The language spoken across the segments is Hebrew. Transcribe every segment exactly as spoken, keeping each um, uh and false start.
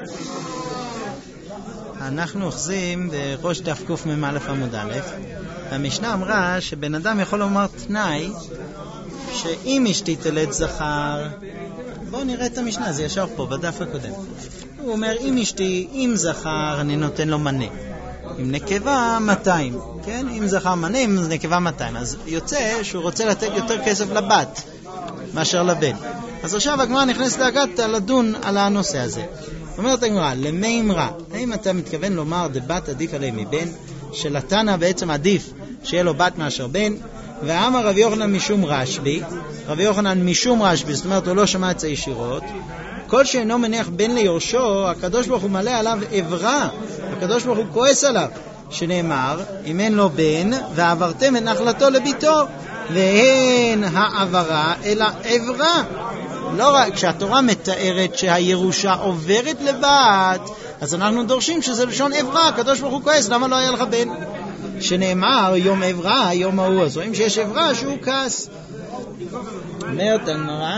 אנחנו אוחזים בראש דף קוף ממ עמוד א', והמשנה אמרה שבן אדם יכול לומר תנאי שאם אשתי תלד זכר, בואו נראה את המשנה, זה ישר פה בדף הקודם. הוא אומר, אם אשתי, אם זכר אני נותן לו מנה, אם נקבה מאתיים, כן? אם זכר מנה, אם נקבה מאתיים, אז יוצא שהוא רוצה לתת יותר כסף לבת מאשר לבן. אז עכשיו הגמרא נכנסת להגעת לדון על הנושא הזה. אומרת הגמרא, למי אמרה, האם אתה מתכוון לומר דבת עדיף עליהם מבן, שלתנא בעצם עדיף שיהיה לו בת מאשר בן, ואמר רבי יוחנן משום רשב"י, רבי יוחנן משום רשב"י, זאת אומרת הוא לא שמע את זה ישירות, כל שאינו מניח בן ליורשו, הקדוש ברוך הוא מלא עליו עברה, הקדוש ברוך הוא כועס עליו, שנאמר, אם אין לו בן, ועברתם את נחלתו לביתו, ואין העברה אלא עברה. לא רק כשהתורה מתארת שהירושה עוברת לבת, אז אנחנו דורשים שזה לשון עברה, הקדוש ברוך הוא כועס, למה לא היה לך בן? שנאמר יום עברה, יום ההוא, אז רואים שיש עברה שהוא כעס. אומרת הגמרא,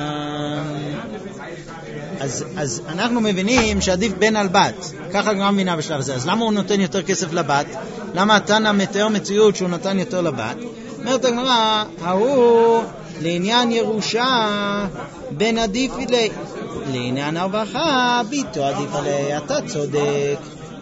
אז, אז אנחנו מבינים שעדיף בן על בת, ככה גם מבינה בשלב הזה. אז למה הוא נותן יותר כסף לבת? למה התנא מתאר מציאות שהוא נתן יותר לבת? אומרת הגמרא, ההוא לעניין ירושה בן עדיף אלי, לעניין הרווחה ביתו עדיף אלי. אתה צודק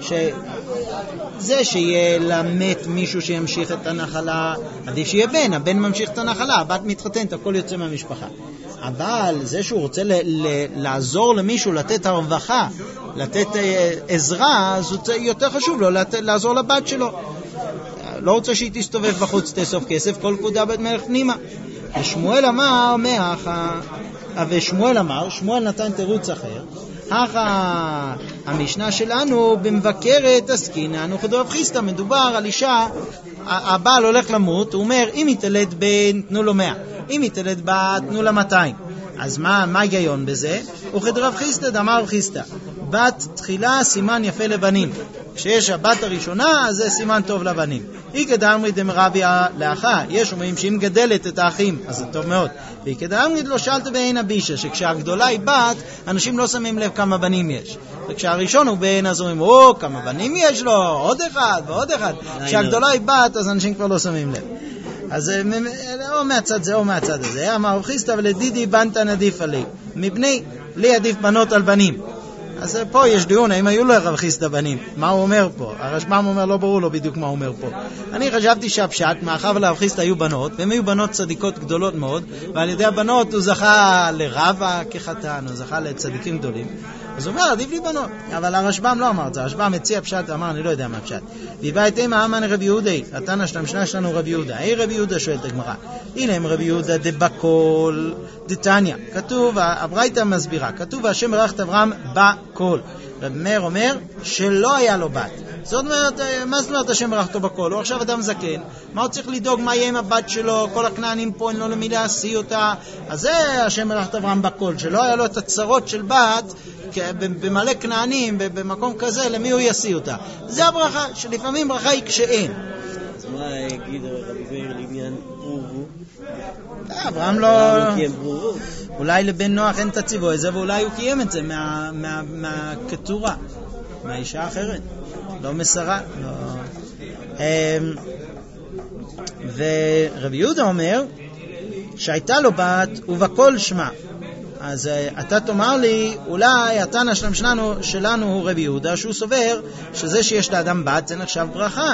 שזה שיהיה למת מישהו שימשיך את הנחלה, עדיף שיהיה בן, הבן ממשיך את הנחלה, הבת מתחתנת, הכל יוצא מהמשפחה. אבל זה שהוא רוצה ל- ל- לעזור למישהו, לתת הרווחה, לתת אה, עזרה, אז הוא יותר חשוב לו לת- לעזור לבת שלו. לא רוצה שהיא תסתובב בחוץ, תאסוף כסף, כל פקודה בית מלך פנימה. ושמואל אמר מאחה, ושמואל אמר, שמואל נתן תירוץ אחר, הכה המשנה שלנו במבקרת עסקינן וכדרב חיסטה, מדובר על אישה, הבעל הולך למות, הוא אומר אם היא תלד בן תנו לו מאה, אם היא תלד בת תנו לה מאתיים. אז מה, מה היגיון בזה? וכדרב חיסטה דאמר חיסטה, בת תחילה סימן יפה לבנים, כשיש הבת הראשונה אז זה סימן טוב לבנים. היא כדאמרי דמרביה לאחה, יש אומרים שאם גדלת את האחים אז זה טוב מאוד, והיא כדאמרי לא שאלת בעין הבישה, שכשהגדולה היא בת אנשים לא שמים לב כמה בנים יש, וכשהראשון הוא בעין אז אומרים או כמה בנים יש לו, עוד אחד ועוד אחד. כשהגדולה היא בת אז אנשים כבר לא שמים לב. אז או מהצד זה או מהצד הזה. אמר חיסטה ולדידי בנתן עדיף עלי, מבני לי עדיף בנות על בנים. אז פה יש דיון, האם היו לו רב חיסטה בנים? מה הוא אומר פה? הרשב"ם אומר, לא ברור לו בדיוק מה הוא אומר פה. אני חשבתי שהפשט, מאחר ולרב חיסטה היו בנות, והם היו בנות צדיקות גדולות מאוד, ועל ידי הבנות הוא זכה לרבה כחתן, הוא זכה לצדיקים גדולים. אז הוא אומר, עדיף לי בנות. אבל הרשב"ם לא אמר את זה, הרשב"ם הציע פשט, אמר, אני לא יודע מה פשט. והבא את אימה אמן רבי יהודה, התנא של המשנה שלנו רבי יהודה. היי רבי יהודה שואלת הגמרא, הנה הם רבי יהודה דבקול דתניא, כתוב, הברייתא מסבירה, כתוב השם ברך את אברהם בקול. רבי מאיר אומר שלא היה לו בת. זאת אומרת, מה זאת אומרת השם ברך אותו בקול? הוא עכשיו אדם זקן, מה הוא צריך לדאוג מה יהיה עם הבת שלו? כל הכנענים פה אין לו למי להשיא אותה. אז זה השם ברך את אברהם בקול, שלא היה לו את הצרות של בת במלא כנענים, במקום כזה, למי הוא ישיא אותה. זה הברכה, שלפעמים ברכה היא כשאין. אז מה יגיד רבי מאיר לעניין ברור? אברהם לא... אולי לבן נוח אין תציבו את זה, ואולי הוא קיים את זה מהכתורה, מהאישה האחרת, לא מסרה. ורבי יהודה אומר שהייתה לו בת ובכל שמה. אז אתה תאמר לי, אולי התנא של המשנה שלנו הוא רבי יהודה, שהוא סובר שזה שיש לאדם בת זה נחשב ברכה.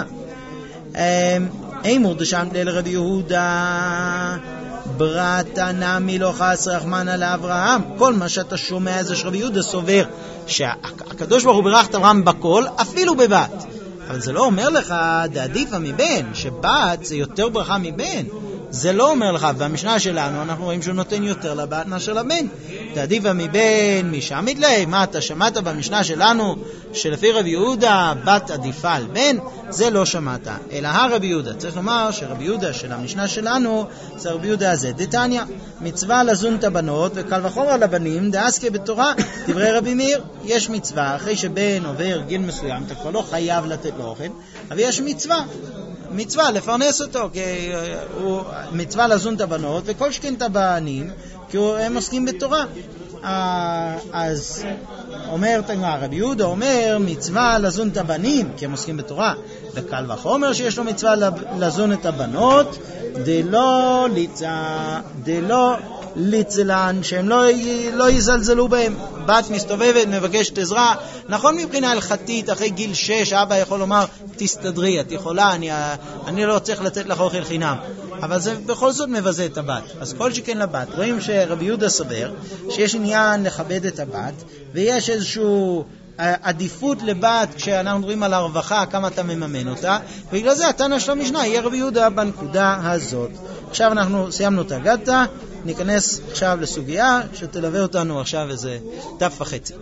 אימור דשמת ליל רבי יהודה ברתה נמי לא חס רחמנה לאברהם. כל מה שאתה שומע זה שרבי יהודה סובר שהקדוש ברוך הוא ברך את אברהם בכל, אפילו בבת. אבל זה לא אומר לך דעדיפה מבן, שבת זה יותר ברכה מבן. זה לא אומר לך, במשנה שלנו אנחנו רואים שהוא נותן יותר לבת מאשר לבן. דעדיפה מבן משעמית לי, מה אתה שמעת במשנה שלנו שלפי רבי יהודה בת עדיפה על בן? זה לא שמעת, אלא הרבי יהודה. צריך לומר שרבי יהודה של המשנה שלנו זה רבי יהודה הזה דתניא, מצווה לזון את הבנות וקל וחומר לבנים דעסקי בתורה. דברי רבי מאיר, יש מצווה אחרי שבן עובר גיל מסוים אתה כבר לא חייב לתת לו אוכל, אבל יש מצווה מצווה לפרנס אותו, כי הוא מצווה לזון את הבנות וכל שכן את הבנים, כי הם עוסקים בתורה. אז אומר תגמר, רבי יהודה אומר מצווה לזון את הבנים, כי הם עוסקים בתורה, וקל וחומר שיש לו מצווה לזון את הבנות, דלא ליצה, דלא ליצלן, שהם לא, לא יזלזלו בהם. בת מסתובבת, מבקשת עזרה, נכון מבחינה הלכתית, אחרי גיל שש, אבא יכול לומר, תסתדרי, את יכולה, אני, אני לא צריך לתת לך אוכל חינם. אבל זה בכל זאת מבזה את הבת. אז כל שכן לבת, רואים שרבי יהודה סבר, שיש עניין לכבד את הבת, ויש איזשהו עדיפות לבת כשאנחנו מדברים על הרווחה, כמה אתה מממן אותה, ובגלל זה התנא של המשנה יהיה רבי יהודה בנקודה הזאת. עכשיו אנחנו סיימנו את הגדה, ניכנס עכשיו לסוגיה שתלווה אותנו עכשיו איזה דף וחצי.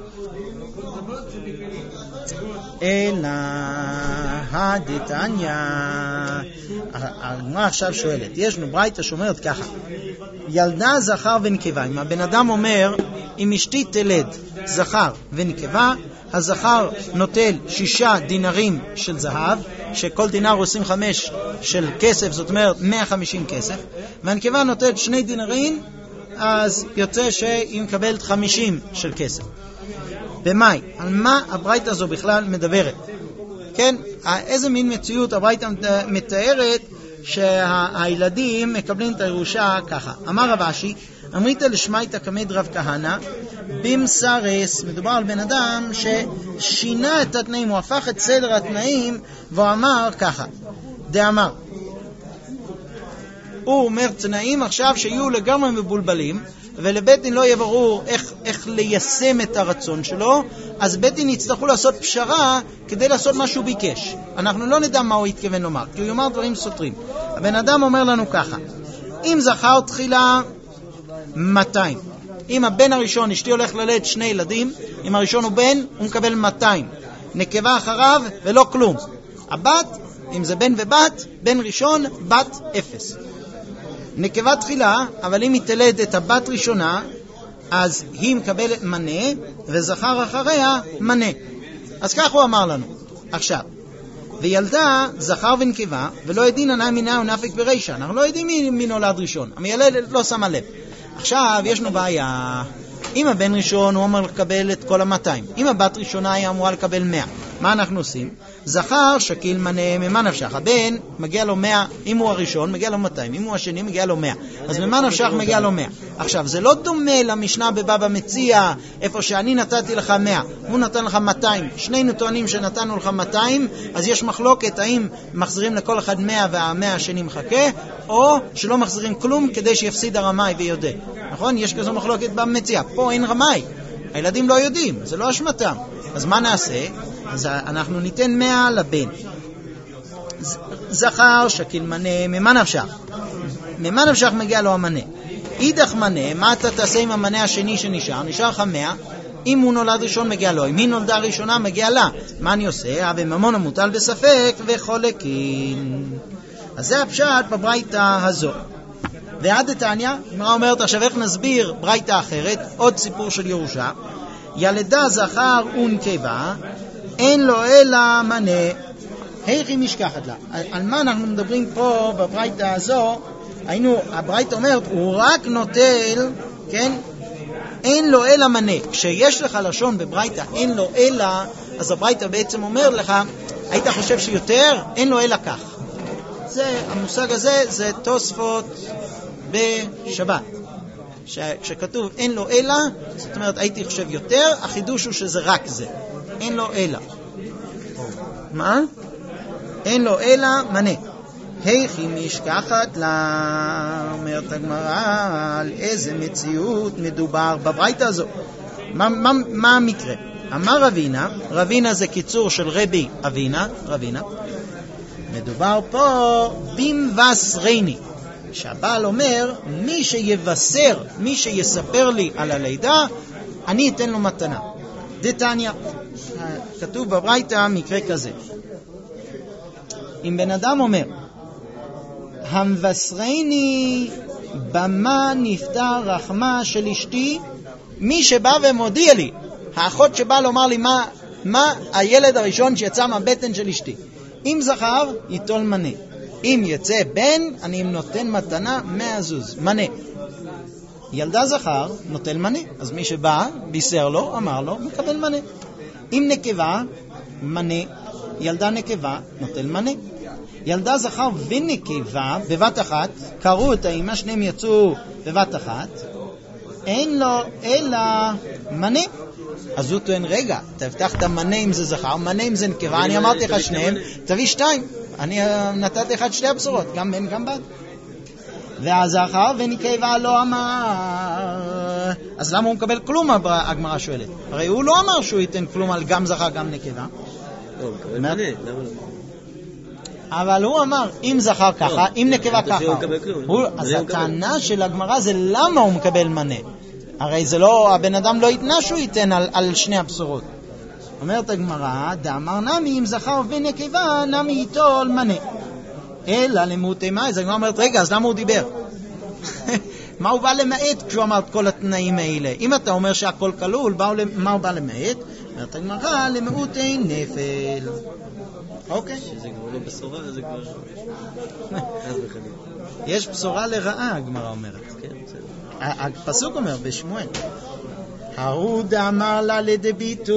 אלא הדתניא, הגמרא עכשיו שואלת, יש לנו ברייתא שאומרת ככה, ילדה זכר ונקבה, אם הבן אדם אומר, אם אשתי תלד זכר ונקבה, הזכר נוטל שישה דינרים של זהב, שכל דינר הוא עשרים וחמש של כסף, זאת אומרת מאה וחמישים כסף, והנקבה נוטלת שני דינרים, אז יוצא שהיא מקבלת חמישים של כסף. במאי, על מה הברייתא הזו בכלל מדברת? כן, איזה מין מציאות הברייתא מתארת שהילדים מקבלים את הירושה ככה. אמר רב אשי, אמרית לשמייתא כמד רב כהנא, במסרס, מדובר על בן אדם ששינה את התנאים, הוא הפך את סדר התנאים, והוא אמר ככה, דאמר, הוא אומר תנאים עכשיו שיהיו לגמרי מבולבלים, ולבית דין לא יהיה ברור איך, איך ליישם את הרצון שלו, אז בית דין יצטרכו לעשות פשרה כדי לעשות מה שהוא ביקש. אנחנו לא נדע מה הוא התכוון לומר, כי הוא יאמר דברים סותרים. הבן אדם אומר לנו ככה, אם זכר תחילה מאתיים, אם הבן הראשון, אשתי הולך ללדת שני ילדים, אם הראשון הוא בן, הוא מקבל מאתיים, נקבה אחריו ולא כלום. הבת, אם זה בן ובת, בן ראשון, בת אפס. נקבה תחילה, אבל אם היא תלד את הבת ראשונה, אז היא מקבלת מנה, וזכר אחריה מנה. אז כך הוא אמר לנו. עכשיו, וילדה זכר ונקבה, ולא יודעים ענאי מינה ונפק ברישה. אנחנו לא יודעים מי, מי נולד ראשון. המילדת לא שמה לב. עכשיו, יש לנו בעיה. אם הבן ראשון הוא אמור לקבל את כל ה-מאתיים. אם הבת ראשונה היא אמורה לקבל מאה. מה אנחנו עושים? זכר שקיל מנה, ממה נפשך? הבן מגיע לו מאה, אם הוא הראשון מגיע לו מאתיים, אם הוא השני מגיע לו מאה. אז ממה נפשך מגיע לו מאה. עכשיו, זה לא דומה למשנה בבבא מציע, איפה שאני נתתי לך מאה, הוא נתן לך מאתיים. שנינו טוענים שנתנו לך מאתיים, אז יש מחלוקת האם מחזירים לכל אחד מאה והמאה השני מחכה, או שלא מחזירים כלום כדי שיפסיד הרמאי ויודע. נכון? יש כזו מחלוקת בבבא מציע. פה אין רמאי. הילדים לא יודעים, זה לא אשמתם. אז מה נעשה? אז אנחנו ניתן מאה לבן. זכר שקיל מנה, ממה נפשך? ממה נפשך מגיע לו המנה. אידך מנה, מה אתה תעשה עם המנה השני שנשאר? נשאר לך מאה. אם הוא נולד ראשון מגיע לו, אם היא נולדה ראשונה מגיע לה. מה אני עושה? אבל ממון המוטל בספק וחולקין. אז זה הפשט בברייתא הזו. ועד דתניא, אמרה אומרת, עכשיו איך נסביר ברייתא אחרת, עוד סיפור של ירושה. ילדה זכר ונקבה, אין לו אלא מנה, איך היא משכחת לה. על מה אנחנו מדברים פה בברייתא הזו? היינו, הברייתא אומרת, הוא רק נוטל, כן? אין לו אלא מנה. כשיש לך לשון בברייתא, אין לו אלא, אז הברייתא בעצם אומר לך, היית חושב שיותר? אין לו אלא כך. זה, המושג הזה, זה תוספות בשבת. כשכתוב אין לו אלא, זאת אומרת הייתי חושב יותר, החידוש הוא שזה רק זה. אין לו אלא. מה? אין לו אלא מנה. איך היא משכחת לה, אומרת הגמרא, על איזה מציאות מדובר בברייתא הזו. מה, מה, מה המקרה? אמר רבינה, רבינה זה קיצור של רבי אבינה, רבינה. מדובר פה במבשרני. שהבעל אומר, מי שיבשר, מי שיספר לי על הלידה, אני אתן לו מתנה. דתניא, כתוב בברייתא מקרה כזה. אם בן אדם אומר, המבשרני במה נפטר רחמה של אשתי, מי שבא ומודיע לי, האחות שבא לומר לי מה, מה הילד הראשון שיצא מהבטן של אשתי. אם זכר, ייטול מנה. אם יצא בן, אני נותן מתנה מאה זוז, מנה. ילדה זכר נוטל מנה, אז מי שבא, בישר לו, אמר לו, מקבל מנה. אם נקבה, מנה, ילדה נקבה, נוטל מנה. ילדה זכר ונקבה, בבת אחת, קראו את האמא, שניהם יצאו בבת אחת, אין לו אלא מנה. אז הוא טוען, רגע, תפתח את המנה אם זה זכר, מנה אם זה נקבה, אני אמרתי לך שניהם, תביא שתיים. אני נתתי לך את שתי הבשורות, גם בן גם בת. והזכר ונקבה לא אמר, אז למה הוא מקבל כלום? הגמרא שואלת. הרי הוא לא אמר שהוא ייתן כלום על גם זכר גם נקבה. לא, הוא מקבל מנה, למה לא? אבל הוא אמר, אם זכר ככה, אם נקבה ככה. אז הטענה של הגמרא זה למה הוא מקבל מנה. הרי זה לא, הבן אדם לא יתנה שהוא ייתן על, על שני הבשורות. אומרת הגמרא, דאמר נמי אם זכר ונקבה, נמי ייטול מנה. אלא למותי מה? אז הגמרא אומרת, רגע, אז למה הוא דיבר? מה הוא בא למעט כשהוא אמר את כל התנאים האלה? אם אתה אומר שהכל כלול, מה הוא בא למעט? אומרת הגמרא, למעוטי נפל. אוקיי. שזה כבר לא בשורה, זה כבר... יש בשורה לרעה, הגמרא אומרת. כן, בסדר. הפסוק אומר בשמואל, הרוד אמר לה לדביטו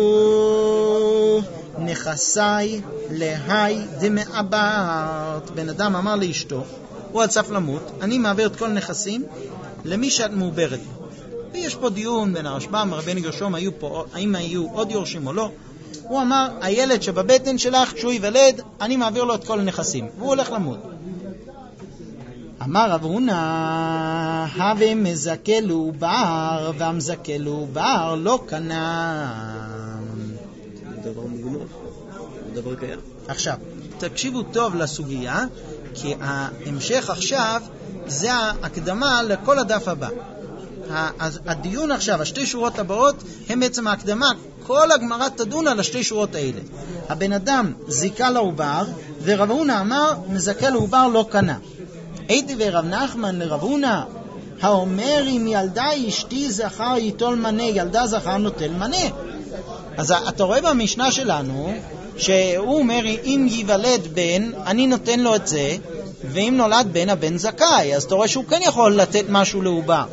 נכסי להי דמעברת. בן אדם אמר לאשתו, הוא על סף למות, אני מעביר את כל נכסים למי שאת מעוברת. ויש פה דיון בין הרשב"ם ורבנו גרשום, היו פה, האם היו עוד יורשים או לא. הוא אמר, הילד שבבטן שלך, כשהוא ייוולד, אני מעביר לו את כל הנכסים, והוא הולך למות. אמר רב הונא, הווה מזכה לעובר, והמזכה לעובר לא קנה. דבר מגנוב, דבר קיים. עכשיו, תקשיבו טוב לסוגיה, כי ההמשך עכשיו זה ההקדמה לכל הדף הבא. הדיון עכשיו, השתי שורות הבאות, הם בעצם ההקדמה. כל הגמרא תדון על השתי שורות האלה. הבן אדם זיקה לעובר, ורב הונא אמר, מזכה לעובר לא קנה. הייתי ורב נחמן לרב הונא, האומר אם ילדה אשתי זכר ייטול מנה, ילדה זכר נוטל מנה. אז אתה רואה במשנה שלנו, שהוא אומר אם ייוולד בן, אני נותן לו את זה, ואם נולד בן, הבן זכאי. אז אתה רואה שהוא כן יכול לתת משהו לעובר.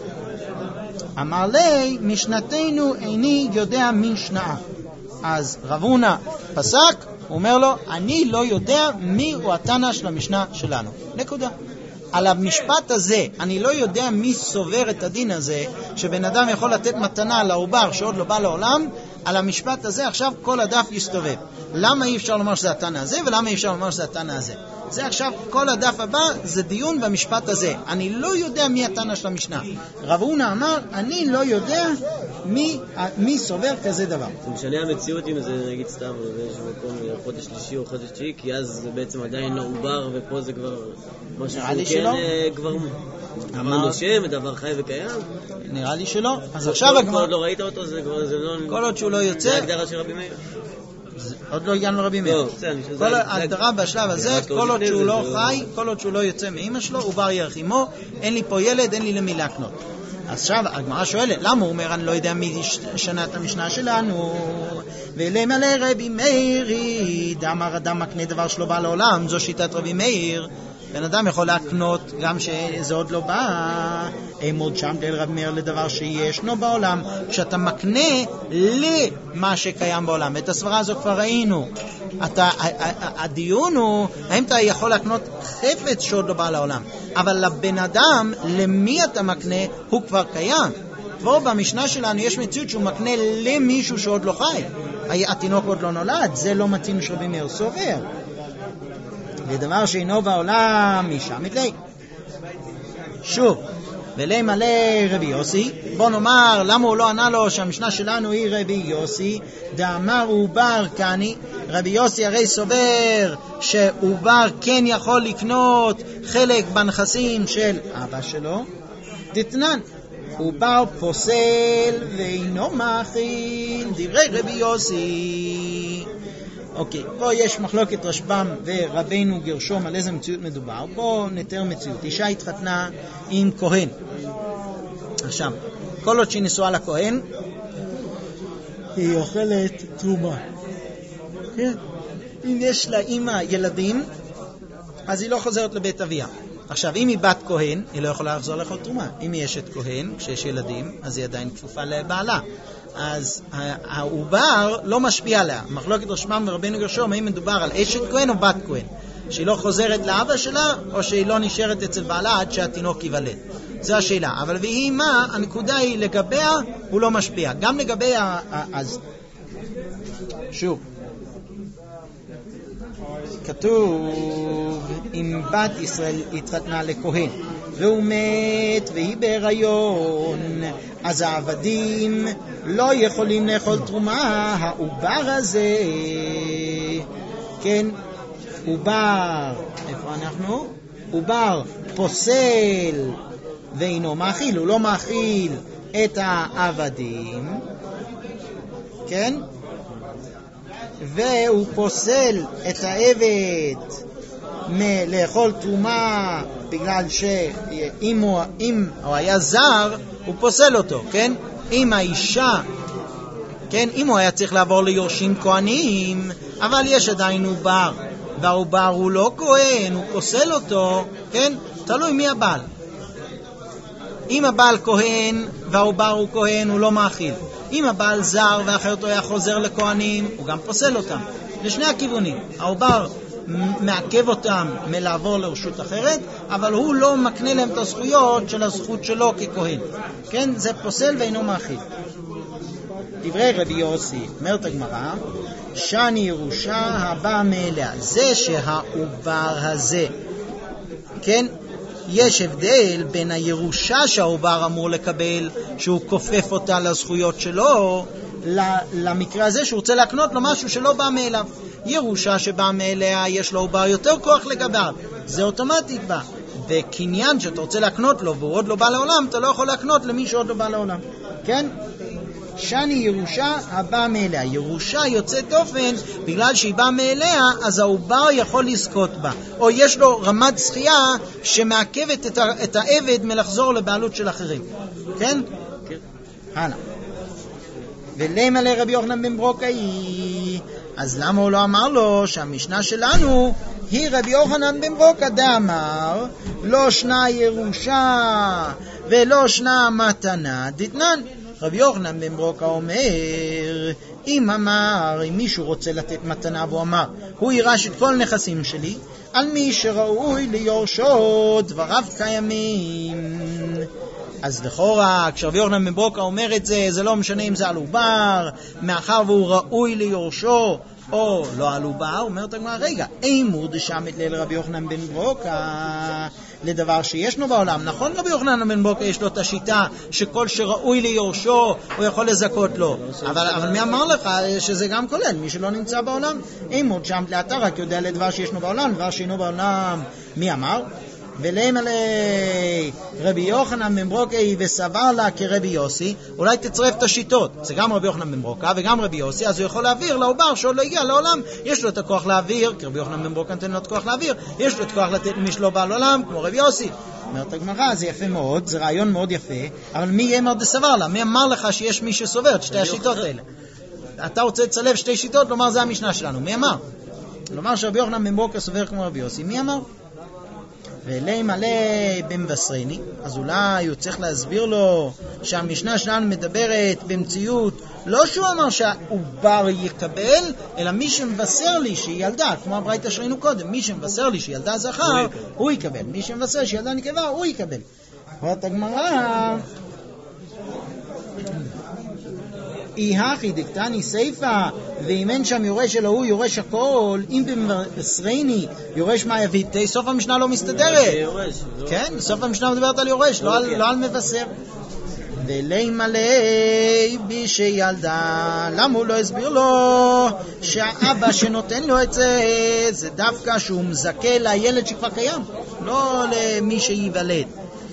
אמר לי, משנתנו איני יודע משנה. אז רב הונא פסק, הוא אומר לו, אני לא יודע מי הוא התנא של המשנה שלנו. נקודה. על המשפט הזה, אני לא יודע מי סובר את הדין הזה, שבן אדם יכול לתת מתנה לעובר שעוד לא בא לעולם, על המשפט הזה עכשיו כל הדף יסתובב. למה אי אפשר לומר שזה התנא הזה, ולמה אי אפשר לומר שזה התנא הזה? זה עכשיו, כל הדף הבא זה דיון במשפט הזה. אני לא יודע מי התנא של המשנה. רב הונא אמר, אני לא יודע מי, מי סובר כזה דבר. זה משנה המציאות אם זה נגיד סתם, באיזשהו מקום חודש שלישי או חודש תשיעי, כי אז זה בעצם עדיין לא עובר, ופה זה כבר משהו שהוא כן כבר אמר נושם, דבר חי וקיים. נראה לי שלא. אז עכשיו כל עוד לא ראית אותו, זה כבר, זה לא... כל עוד שהוא לא יוצא... זה הגדרה של רבי מאיר. עוד לא הגענו לרבי מאיר. כל ההגדרה בשלב הזה, כל עוד שהוא לא חי, כל עוד שהוא לא יוצא מאמא שלו, הוא בר ירח עמו, אין לי פה ילד, אין לי למי להקנות. עכשיו הגמרא שואלת, למה הוא אומר, אני לא יודע מי שנה את המשנה שלנו, ולמה לרבי מאיר, דאמר אדם מקנה דבר שלא בא לעולם, זו שיטת רבי מאיר. בן אדם יכול להקנות גם שזה עוד לא בא, עמוד שם דל רב מאיר לדבר שישנו בעולם, כשאתה מקנה למה שקיים בעולם. את הסברה הזו כבר ראינו. אתה, הדיון הוא, האם אתה יכול להקנות חפץ שעוד לא בא לעולם, אבל לבן אדם, למי אתה מקנה, הוא כבר קיים. פה במשנה שלנו יש מציאות שהוא מקנה למישהו שעוד לא חי. התינוק עוד לא נולד, זה לא מתאים שרבי מאיר סובר. לדבר שאינו בעולם, משם מתלי. שוב, ולי מלא רבי יוסי, בוא נאמר, למה הוא לא ענה לו שהמשנה שלנו היא רבי יוסי, דאמר עובר קני, רבי יוסי הרי סובר שעובר כן יכול לקנות חלק בנכסים של אבא שלו, דתנן, עובר פוסל ואינו מאכיל, דברי רבי יוסי. אוקיי, פה יש מחלוקת רשב"ם ורבנו גרשום על איזה מציאות מדובר. בואו נתאר מציאות. אישה התחתנה עם כהן. עכשיו, כל עוד שהיא נשואה לכהן, היא אוכלת תרומה. כן. אם יש לה אימא ילדים, אז היא לא חוזרת לבית אביה. עכשיו, אם היא בת כהן, היא לא יכולה לחזור לאכול תרומה. אם היא אשת כהן, כשיש ילדים, אז היא עדיין כפופה לבעלה. אז העובר לא משפיע עליה. מחלוקת רשב"ם ורבנו גרשום, האם מדובר על אשת כהן או בת כהן? שהיא לא חוזרת לאבא שלה, או שהיא לא נשארת אצל בעלה עד שהתינוק ייוולד. זו השאלה. אבל והיא מה, הנקודה היא לגביה, הוא לא משפיע. גם לגבי ה... אז... שוב. כתוב, אם בת ישראל התחתנה לכהן, והוא מת והיא בהיריון, אז העבדים לא יכולים לאכול תרומה. העובר הזה, כן, עובר, איפה אנחנו? עובר פוסל ואינו מאכיל, הוא לא מאכיל את העבדים, כן? והוא פוסל את העבד מלאכול תרומה בגלל שאם הוא, אם הוא היה זר, הוא פוסל אותו, כן? אם האישה, כן? אם הוא היה צריך לעבור ליורשים כהנים, אבל יש עדיין עובר, והעובר הוא לא כהן, הוא פוסל אותו, כן? תלוי מי הבעל. אם הבעל כהן והעובר הוא כהן, הוא לא מאכיל. אם הבעל זר ואחרתו היה חוזר לכהנים, הוא גם פוסל אותם. לשני הכיוונים. העובר מעכב אותם מלעבור לרשות אחרת, אבל הוא לא מקנה להם את הזכויות של הזכות שלו ככהן. כן? זה פוסל ואינו מאכיל. דברי רבי יוסי, אומרת הגמרא, שאני ירושה הבא מאליה. זה שהעובר הזה, כן? יש הבדל בין הירושה שהעובר אמור לקבל, שהוא כופף אותה לזכויות שלו, למקרה הזה שהוא רוצה להקנות לו משהו שלא בא מאליו. ירושה שבא מאליה יש לו עובר יותר כוח לגביו, זה אוטומטית בא. וקניין שאתה רוצה להקנות לו והוא עוד לא בא לעולם, אתה לא יכול להקנות למי שעוד לא בא לעולם. כן? שאני ירושה הבא מאליה. ירושה יוצאת דופן בגלל שהיא באה מאליה, אז העובר יכול לזכות בה, או יש לו רמת זכייה שמעכבת את, ה- את העבד מלחזור לבעלות של אחרים. כן? כן. הלאה. ולמה לרבי יוחנן בן ברוקאי, אז למה הוא לא אמר לו שהמשנה שלנו היא רבי יוחנן בן ברוקא דאמר לא שנה ירושה ולא שנה מתנה דתנן. רבי יוחנן בן ברוקא אומר, אם אמר, אם מישהו רוצה לתת מתנה והוא אמר, הוא יירש את כל נכסים שלי, על מי שראוי ליורשו דבריו קיימים. אז לכאורה, כשרבי יוחנן בן ברוקא אומר את זה, זה לא משנה אם זה על עובר, מאחר והוא ראוי ליורשו, או לא על עובר, אומרת הגמרא, רגע, אין מורדי שמת ליל רבי יוחנן בן ברוקא לדבר שישנו בעולם. נכון, רבי יוחנן בן ברוקא יש לו את השיטה שכל שראוי ליורשו הוא יכול לזכות לו, אבל, אבל מי אמר לך שזה גם כולל מי שלא נמצא בעולם? אין מורדי שמת לאתה רק יודע לדבר שישנו בעולם, דבר שאינו בעולם. מי אמר? ולמה לרבי יוחנן בן ברוקא וסבר לה כרבי יוסי, אולי תצרף את השיטות, זה גם רבי יוחנן בן ברוקא וגם רבי יוסי, אז הוא יכול להעביר לעובר שעוד לא הגיע לעולם, יש לו את הכוח להעביר, כי רבי יוחנן בן ברוקא נתן לו את הכוח להעביר, יש לו את הכוח לתת למי שלא בא לעולם, כמו רבי יוסי. אומרת הגמרא, זה יפה מאוד, זה רעיון מאוד יפה, אבל מי יאמר דסבר לה? מי אמר לך שיש מי שסובר את שתי השיטות האלה? אתה רוצה לצלב שתי שיטות, לומר זה המשנה שלנו, מי אמר? לומר שרבי יוחנן בן ברוקא סובר כמו רבי יוסי, מי אמר? ואלי מלא במבשרני, אז אולי הוא צריך להסביר לו שהמשנה שלנו מדברת במציאות, לא שהוא אמר שהעובר יקבל, אלא מי שמבשר לי שהיא ילדה, כמו הברייתא שראינו קודם, מי שמבשר לי שהיא ילדה זכר, הוא יקבל, מי שמבשר שהיא ילדה נקבה, הוא יקבל. אומרת הגמרא, אי הכי דקתני סייפה, ואם אין שם יורש אלא הוא יורש הכל, אם במבשרני יורש מה יביא, סוף המשנה לא מסתדרת. כן, סוף המשנה מדברת על יורש, לא על, לא על מבשר. ולי מלא בי שילדה, למה הוא לא הסביר לו שהאבא שנותן לו את זה, זה דווקא שהוא מזכה לילד שכבר קיים, לא למי שיוולד.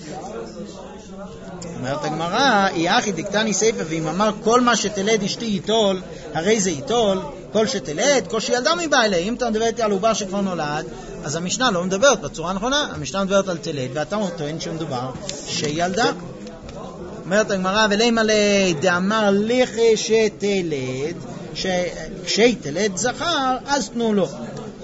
אומרת הגמרא, אי הכי דקתני סייפה, ואם אמר כל מה שתלד אשתי ייטול, הרי זה ייטול, כל שתלד, כל שילדה מבא אליה. אם אתה מדבר איתי על עובר שכבר נולד, אז המשנה לא מדברת בצורה הנכונה, המשנה מדברת על תלד, ואתה טוען שמדובר שילדה. אומרת הגמרא, ולמה דאמר לך שתלד, כשתלד זכר, אז תנו לו.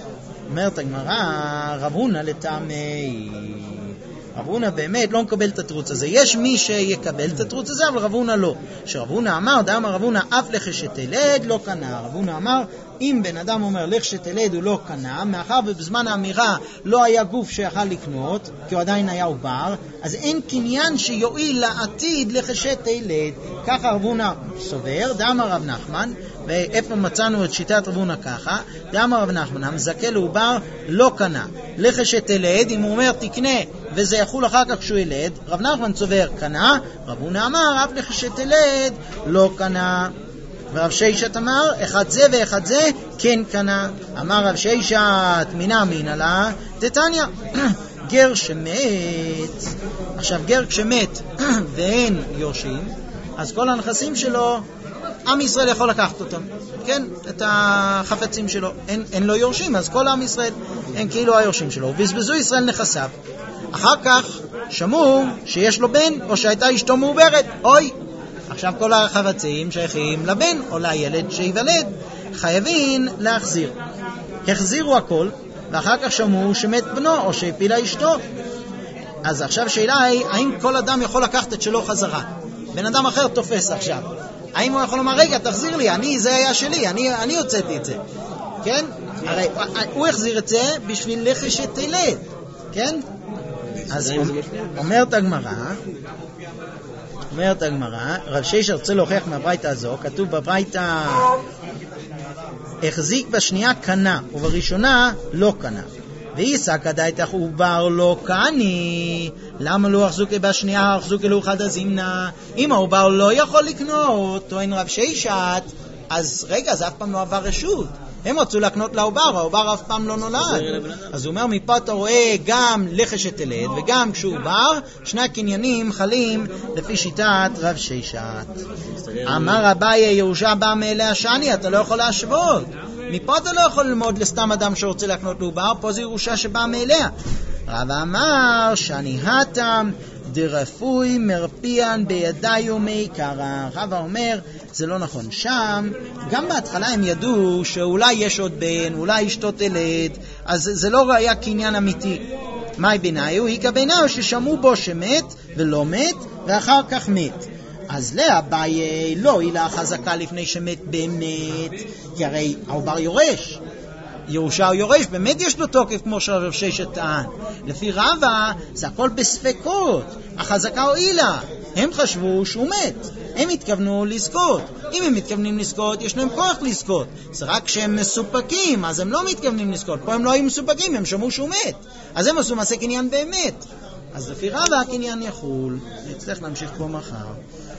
אומרת הגמרא, רב הונא לטעמי, רב הונא באמת לא מקבל את התירוץ הזה. יש מי שיקבל את התירוץ הזה, אבל רב הונא לא. שרב הונא אמר, דאמר רב הונא אף לכשתלד לא קנה. רב הונא אמר, אם בן אדם אומר לכשתלד הוא לא קנה, מאחר ובזמן האמירה לא היה גוף שיכל לקנות, כי הוא עדיין היה עובר, אז אין קניין שיועיל לעתיד לכשתלד. ככה רב הונא סובר. דאמר רב נחמן, ואיפה מצאנו את שיטת רב הונא ככה, דאמר רב נחמן, המזכה לעובר לא קנה. לכשתלד, אם הוא אומר תקנה וזה יחול אחר כך כשהוא ילד, רב נחמן סובר קנה, רב הונא אמר אף לכשתלד לא קנה. ורב ששת אמר, אחד זה ואחד זה כן קנה. אמר רב ששת, מינה מינה לה, תתניא, גר שמת. עכשיו גר כשמת ואין יורשים, אז כל הנכסים שלו, עם ישראל יכול לקחת אותם, כן? את החפצים שלו. אין, אין לו יורשים, אז כל עם ישראל הם כאילו היורשים שלו. בזבזו ישראל נכסיו. אחר כך שמעו שיש לו בן, או שהייתה אשתו מעוברת. אוי! עכשיו כל החפצים שייכים לבן או לילד שיוולד, חייבים להחזיר. החזירו הכל, ואחר כך שמעו שמת בנו או שהפילה אשתו. אז עכשיו שאלה היא, האם כל אדם יכול לקחת את שלו חזרה? בן אדם אחר תופס עכשיו. האם הוא יכול לומר, רגע, תחזיר לי, אני, זה היה שלי, אני, אני הוצאתי את זה. כן? הרי הוא החזיר את זה בשביל לכשתלד. כן? אז אומרת הגמרא, אומרת הגמרא, רב ששת רוצה להוכיח מהברייתא הזו, כתוב בברייתא, החזיק בשנייה קנה, ובראשונה לא קנה. ואיסא כדאיתך עובר לא קני, למה לא החזוקי בשנייה, החזוקי לא חד הזימנה? אם העובר לא יכול לקנות, טוען רב ששת, אז רגע, זה אף פעם לא עבר רשות. הם רצו לקנות לעובר, העובר אף פעם לא נולד. אז הוא אומר, מפה אתה רואה גם לכשתלד וגם כשהוא בר, שני הקניינים חלים לפי שיטת רב ששת. אמר אביי, ירושה בא מאליה שני, אתה לא יכול להשוות. מפה אתה לא יכול ללמוד לסתם אדם שרוצה לקנות לעובר, פה זה ירושה שבא מאליה. רב אמר, שני התם דרפוי מרפיאן בידי ומעיקרה. רב אומר, זה לא נכון. שם, גם בהתחלה הם ידעו שאולי יש עוד בן, אולי אשתו תלד, אז זה לא היה קניין אמיתי. מהי ביניו? איקה ביניו ששמעו בו שמת ולא מת, ואחר כך מת. אז לאביי לא הילה חזקה לפני שמת באמת, כי הרי העובר יורש. ירושה או יורש, באמת יש לו תוקף כמו שרב ששת טען. לפי רבא זה הכל בספקות, החזקה הועילה. הם חשבו שהוא מת, הם התכוונו לזכות. אם הם מתכוונים לזכות, יש להם כוח לזכות. זה רק כשהם מסופקים, אז הם לא מתכוונים לזכות. פה הם לא היו מסופקים, הם שמעו שהוא מת, אז הם עשו מעשה קניין באמת. אז לפי רבא הקניין יחול. נצטרך להמשיך פה מחר.